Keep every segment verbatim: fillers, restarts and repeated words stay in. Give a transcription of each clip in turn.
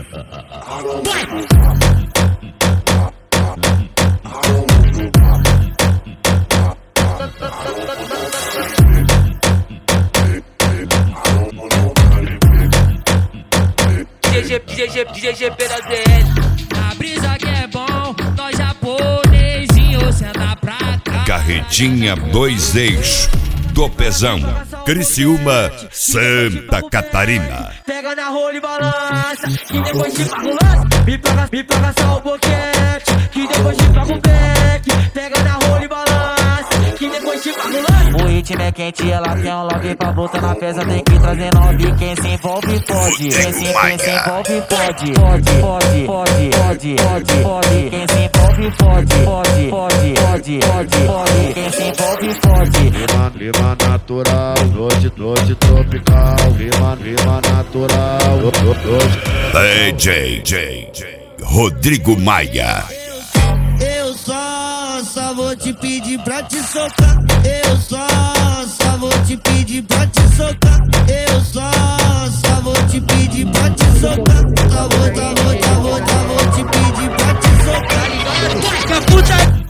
D J D J P da Z L. A brisa que é bom, nós japonesinho senta pra cá. Carretinha dois eixos do Pezão, Criciúma, Santa Catarina. Pega na rola e balança, que depois te paga o lance. Me paga, me paga só o boquete, que depois te paga o back. Pega na rola e balança, que depois te paga o lance. O ritmo é quente, ela quer um love pra botar na festa, tem que trazer nove. Quem se envolve pode, quem se, quem se envolve pode, pode, pode, pode, pode, pode, pode. Quem se envolve pode, pode, pode, pode, pode, pode. Quem se envolve pode. Rima, rima natural, noite, noite tropical. Rima, rima natural, D J J Rodrigo Maia. Eu só, só vou te pedir pra te socar. Eu só, só vou te pedir pra te socar. Eu só, só vou te pedir pra te socar. Só vou, só vou, só vou, só vou te pedir pra te socar. Capucha!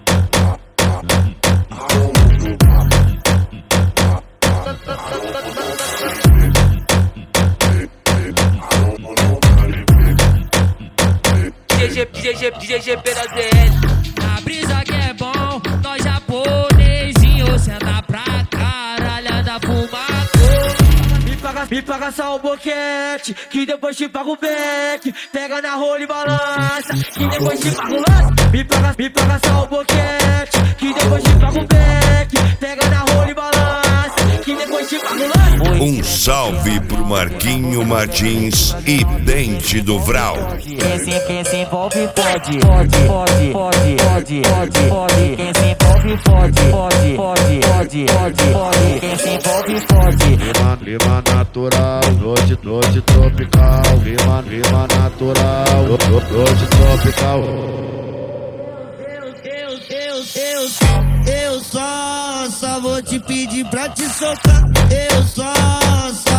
D J P da Z L. A brisa que é bom, nós japonesinho senta pra caralho da fumacô. Me paga, me paga só o boquete, que depois te paga o back. Pega na rola e balança, que depois te paga o lance. Me paga, me paga só o boquete, que depois te paga o back. Pega na rola e balança, que depois te paga o lance. Um salve pro Marquinho Martins e Dente do Vral. Quem se, quem se envolve pode, pode, pode, pode, pode, pode, pode. Quem se envolve pode, pode, pode, pode, pode, pode. Quem se envolve pode. Rima, rima natural, noite, noite tropical. Rima, rima natural, noite tropical. Eu, eu só, só vou te pedir pra te socar. Eu só, só